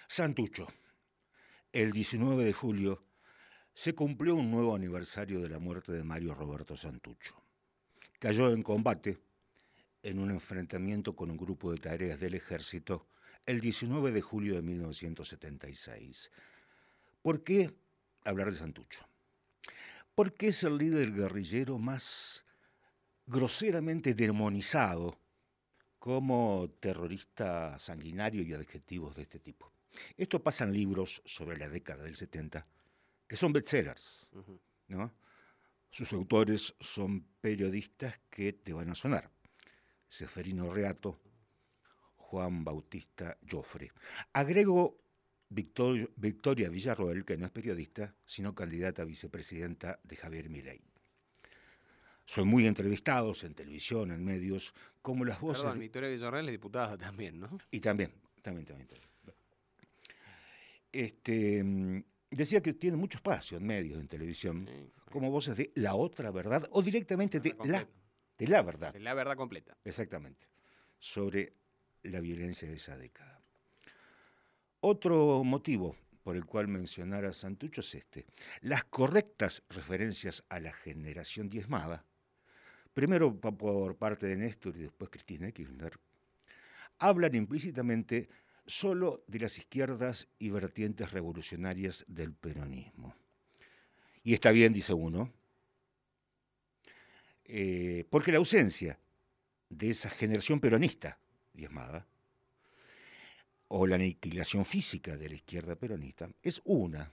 Santucho. El 19 de julio se cumplió un nuevo aniversario de la muerte de Mario Roberto Santucho. Cayó en combate en un enfrentamiento con un grupo de tareas del ejército el 19 de julio de 1976. ¿Por qué hablar de Santucho? Porque es el líder guerrillero más groseramente demonizado como terrorista sanguinario y adjetivos de este tipo. Esto pasa en libros sobre la década del 70, que son bestsellers, ¿no? Sus autores son periodistas que te van a sonar. Seferino Reato, Juan Bautista Joffre. Agrego Victoria Villarroel, que no es periodista, sino candidata a vicepresidenta de Javier Milei. Son muy entrevistados en televisión, en medios, como las voces... Perdón, Victoria Villarreal es diputada también, ¿no? Y también. Decía que tiene mucho espacio en medios, en televisión, Sí, como voces de la otra verdad o directamente verdad completa. de la verdad. De la verdad completa. Exactamente. Sobre la violencia de esa década. Otro motivo por el cual mencionar a Santucho es este. Las correctas referencias a la generación diezmada, primero por parte de Néstor y después Cristina Kirchner, hablan implícitamente solo de las izquierdas y vertientes revolucionarias del peronismo. Y está bien, dice uno, porque la ausencia de esa generación peronista diezmada, o la aniquilación física de la izquierda peronista, es una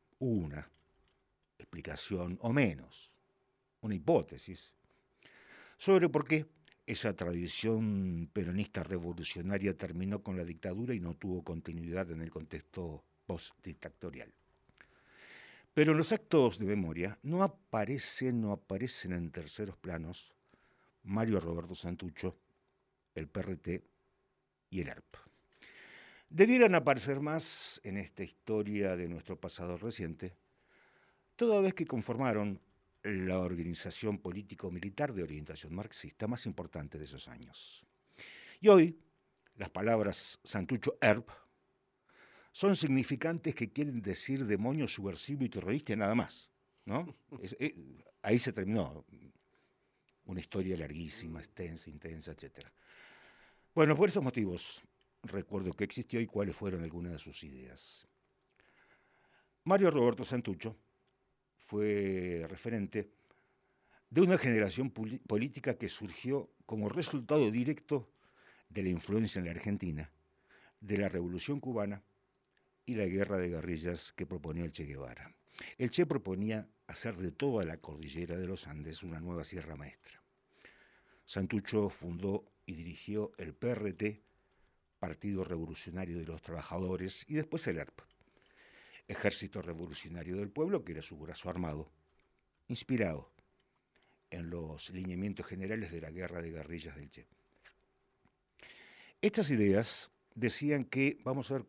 explicación o menos, una hipótesis, sobre por qué esa tradición peronista revolucionaria terminó con la dictadura y no tuvo continuidad en el contexto postdictatorial. Pero en los actos de memoria no aparecen en terceros planos Mario Roberto Santucho, el PRT y el ARP. Debieran aparecer más en esta historia de nuestro pasado reciente, toda vez que conformaron la organización político-militar de orientación marxista más importante de esos años. Y hoy, las palabras Santucho-ERP son significantes que quieren decir demonio subversivo y terrorista y nada más, ¿no? Ahí se terminó una historia larguísima, extensa, intensa, etc. Bueno, por esos motivos recuerdo que existió y cuáles fueron algunas de sus ideas. Mario Roberto Santucho fue referente de una generación política que surgió como resultado directo de la influencia en la Argentina, de la Revolución Cubana y la guerra de guerrillas que proponía el Che Guevara. El Che proponía hacer de toda la cordillera de los Andes una nueva Sierra Maestra. Santucho fundó y dirigió el PRT, Partido Revolucionario de los Trabajadores, y después el ERP, Ejército Revolucionario del Pueblo, que era su brazo armado, inspirado en los lineamientos generales de la guerra de guerrillas del Che. Estas ideas decían que, vamos a ver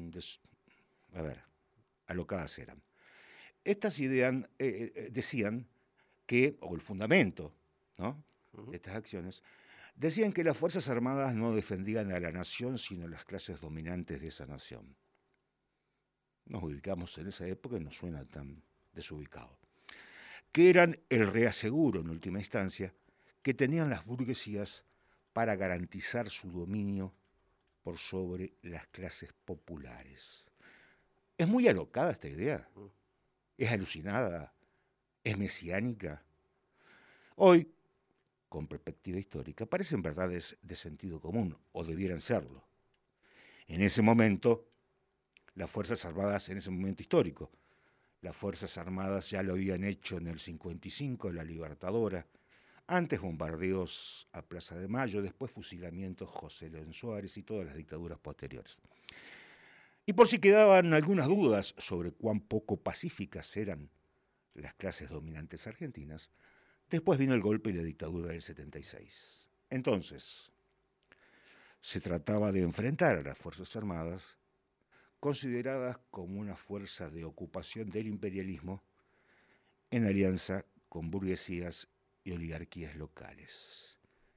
alocadas eran. Estas ideas decían que, o el fundamento, ¿no?, de estas acciones, decían que las Fuerzas Armadas no defendían a la nación, sino a las clases dominantes de esa nación. Nos ubicamos en esa época y nos suena tan desubicado. Que eran el reaseguro, en última instancia, que tenían las burguesías para garantizar su dominio por sobre las clases populares. Es muy alocada esta idea, es alucinada, es mesiánica. Hoy, con perspectiva histórica, parecen verdades de sentido común, o debieran serlo. En ese momento, las Fuerzas Armadas, en ese momento histórico, las Fuerzas Armadas ya lo habían hecho en el 55, la Libertadora, antes bombardeos a Plaza de Mayo, después fusilamientos José León Suárez y todas las dictaduras posteriores. Y por si quedaban algunas dudas sobre cuán poco pacíficas eran las clases dominantes argentinas, después vino el golpe y la dictadura del 76. Entonces, se trataba de enfrentar a las Fuerzas Armadas, consideradas como una fuerza de ocupación del imperialismo en alianza con burguesías y oligarquías locales.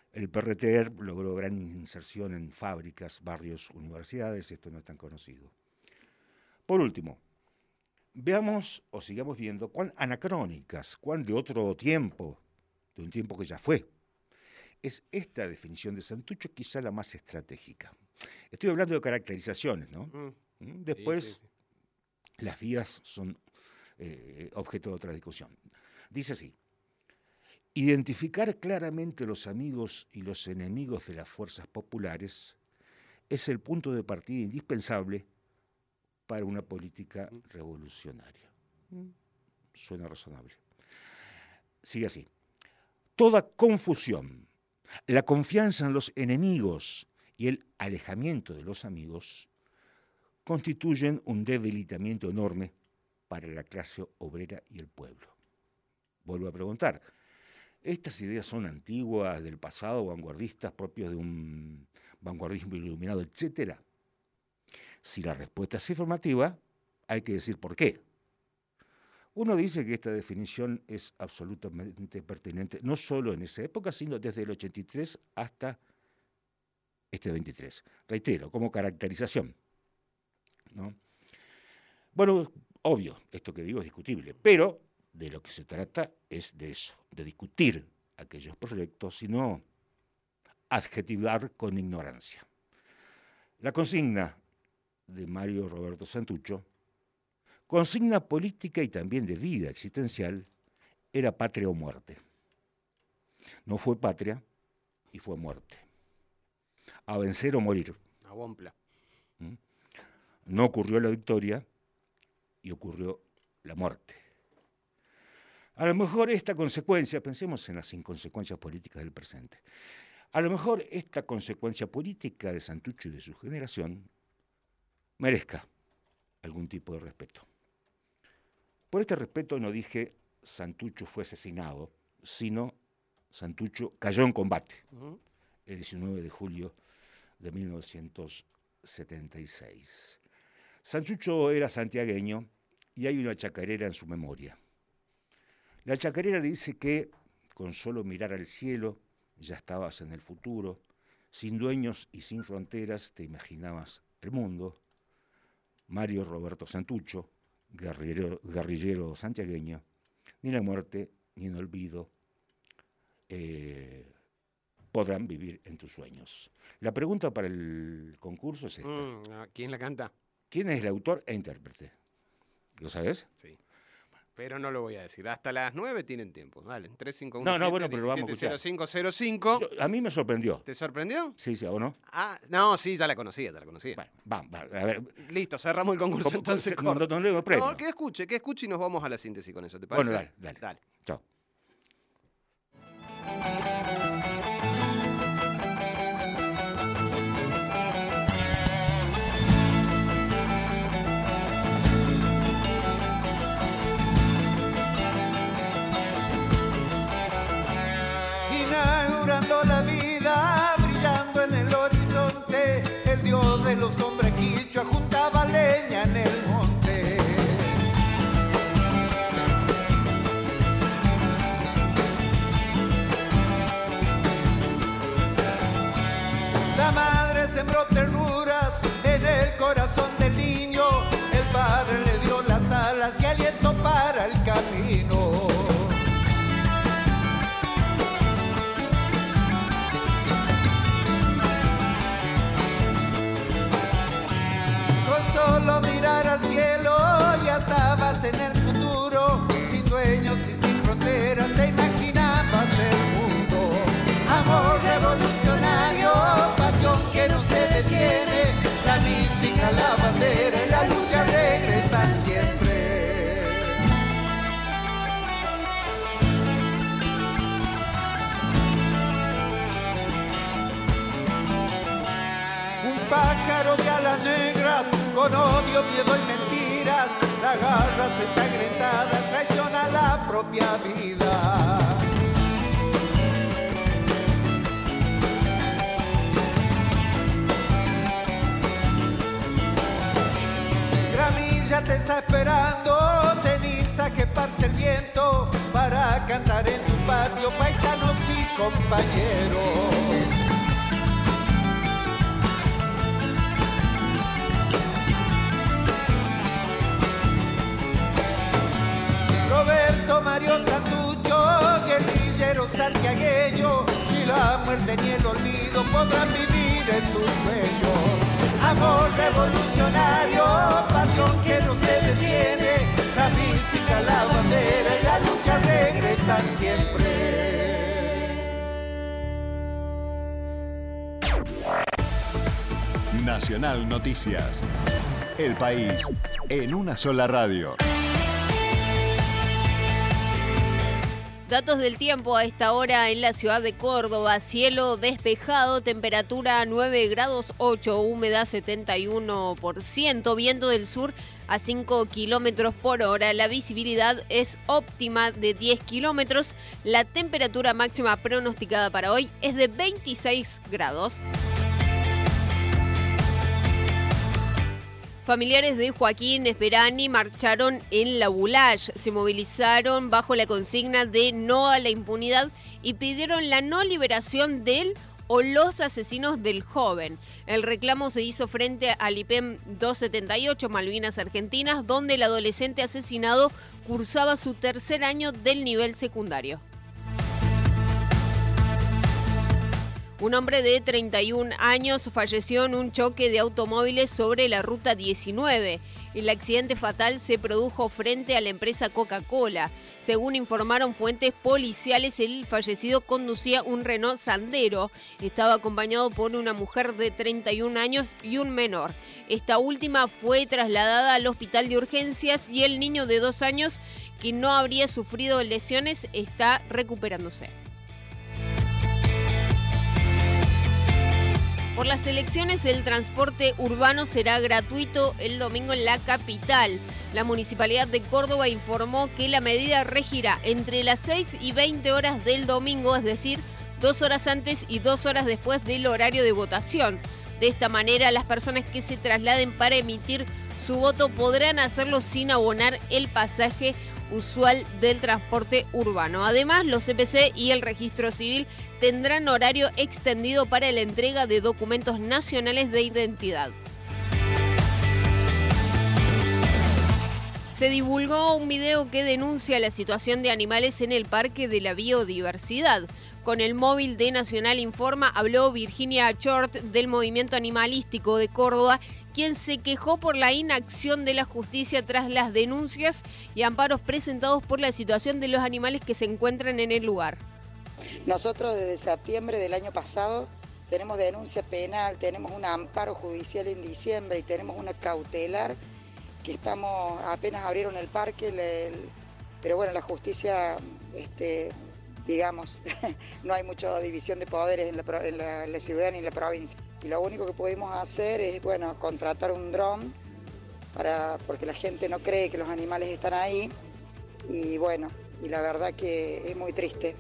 El PRT logró gran inserción en fábricas, barrios, universidades, esto no es tan conocido. Por último, veamos o sigamos viendo cuán anacrónicas, cuán de otro tiempo, de un tiempo que ya fue, es esta definición de Santucho quizá la más estratégica. Estoy hablando de caracterizaciones, ¿no? Después, Sí. las vías son objeto de otra discusión. Dice así: identificar claramente los amigos y los enemigos de las fuerzas populares es el punto de partida indispensable para una política revolucionaria. Suena razonable. Sigue así: toda confusión, la confianza en los enemigos y el alejamiento de los amigos constituyen un debilitamiento enorme para la clase obrera y el pueblo. Vuelvo a preguntar, ¿estas ideas son antiguas, del pasado, vanguardistas, propios de un vanguardismo iluminado, etcétera? Si la respuesta es afirmativa, hay que decir por qué. Uno dice que esta definición es absolutamente pertinente, no solo en esa época, sino desde el 83 hasta este 23. Reitero, como caracterización, ¿no? Bueno, obvio, esto que digo es discutible, pero de lo que se trata es de eso, de discutir aquellos proyectos y no adjetivar con ignorancia. La consigna de Mario Roberto Santucho, consigna política y también de vida existencial, era patria o muerte. No fue patria y fue muerte. A vencer o morir. A Wompla. No ocurrió la victoria y ocurrió la muerte. A lo mejor esta consecuencia, pensemos en las inconsecuencias políticas del presente, a lo mejor esta consecuencia política de Santucho y de su generación merezca algún tipo de respeto. Por este respeto no dije Santucho fue asesinado, sino Santucho cayó en combate el 19 de julio de 1976. Santucho era santiagueño y hay una chacarera en su memoria. La chacarera dice que con solo mirar al cielo ya estabas en el futuro, sin dueños y sin fronteras te imaginabas el mundo. Mario Roberto Santucho, guerrillero santiagueño, ni la muerte ni el olvido podrán vivir en tus sueños. La pregunta para el concurso es esta. ¿Quién la canta? ¿Quién es el autor e intérprete? ¿Lo sabes? Sí. Pero no lo voy a decir. Hasta las 9 tienen tiempo. Dale, 351 No, bueno, pero lo vamos a escuchar. 0505. A mí me sorprendió. ¿Te sorprendió? Sí, ¿o no? No, sí, ya la conocía. Bueno, vamos, a ver. Listo, cerramos el concurso entonces. No le doy premio. No, que escuche y nos vamos a la síntesis con eso, ¿te parece? Bueno, dale. Chao. Inaugurando la vida, brillando en el horizonte, el dios de los hombres quichua juntaba leña en el monte. La madre sembró ternuras en el corazón del niño, el padre le dio las alas y aliento para el camino. Solo mirar al cielo, ya estabas en el futuro, sin dueños y sin fronteras, te imaginabas el mundo. Amor revolucionario, pasión que no se detiene, la mística, la bandera y la lucha regresan siempre. Un pájaro de alas negras, con odio, miedo y mentiras, la garra ensangrentada traiciona la propia vida. Gramilla te está esperando, ceniza que esparce el viento para cantar en tu patio, paisanos y compañeros. Roberto Mario Santucho, guerrillero santiagueño, ni la muerte ni el olvido podrán vivir en tus sueños. Amor revolucionario, pasión que no se detiene, la mística, la bandera y la lucha regresan siempre. Nacional Noticias. El país en una sola radio. Datos del tiempo a esta hora en la ciudad de Córdoba. Cielo despejado, temperatura 9 grados 8, humedad 71%, viento del sur a 5 kilómetros por hora. La visibilidad es óptima de 10 kilómetros. La temperatura máxima pronosticada para hoy es de 26 grados. Familiares de Joaquín Esperani marcharon en la Boulage, se movilizaron bajo la consigna de no a la impunidad y pidieron la no liberación de él o los asesinos del joven. El reclamo se hizo frente al IPEM 278 Malvinas Argentinas, donde el adolescente asesinado cursaba su tercer año del nivel secundario. Un hombre de 31 años falleció en un choque de automóviles sobre la Ruta 19. El accidente fatal se produjo frente a la empresa Coca-Cola. Según informaron fuentes policiales, el fallecido conducía un Renault Sandero. Estaba acompañado por una mujer de 31 años y un menor. Esta última fue trasladada al hospital de urgencias y el niño de 2 años, que no habría sufrido lesiones, está recuperándose. Por las elecciones, el transporte urbano será gratuito el domingo en la capital. La Municipalidad de Córdoba informó que la medida regirá entre las 6 y 20 horas del domingo, es decir, 2 horas antes y 2 horas después del horario de votación. De esta manera, las personas que se trasladen para emitir su voto podrán hacerlo sin abonar el pasaje usual del transporte urbano. Además, los CPC y el registro civil tendrán horario extendido para la entrega de documentos nacionales de identidad. Se divulgó un video que denuncia la situación de animales en el Parque de la Biodiversidad. Con el móvil de Nacional Informa habló Virginia Chort del Movimiento Animalístico de Córdoba, quien se quejó por la inacción de la justicia tras las denuncias y amparos presentados por la situación de los animales que se encuentran en el lugar. Nosotros desde septiembre del año pasado tenemos denuncia penal, tenemos un amparo judicial en diciembre y tenemos una cautelar que apenas abrieron el parque, pero bueno, la justicia, digamos, no hay mucha división de poderes en la ciudad ni en la provincia. Y lo único que pudimos hacer es, bueno, contratar un dron porque la gente no cree que los animales están ahí y bueno, y la verdad que es muy triste.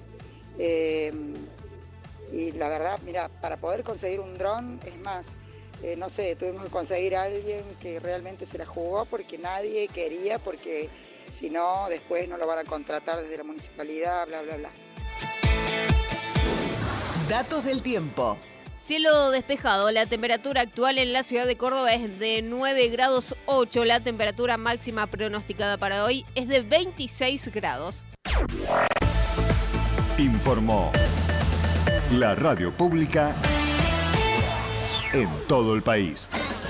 Y la verdad, mira, para poder conseguir un dron, es más, no sé, tuvimos que conseguir a alguien que realmente se la jugó porque nadie quería, porque si no, después no lo van a contratar desde la municipalidad, bla, bla, bla. Datos del tiempo. Cielo despejado, la temperatura actual en la ciudad de Córdoba es de 9 grados 8, la temperatura máxima pronosticada para hoy es de 26 grados. Informó la radio pública en todo el país.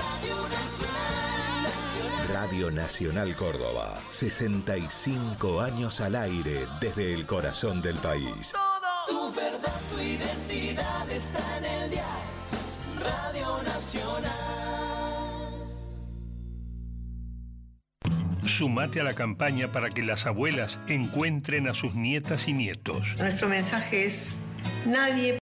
Radio Nacional Córdoba, 65 años al aire desde el corazón del país. Tu verdad, tu identidad está en el dial. Radio Nacional. Sumate a la campaña para que las abuelas encuentren a sus nietas y nietos. Nuestro mensaje es: nadie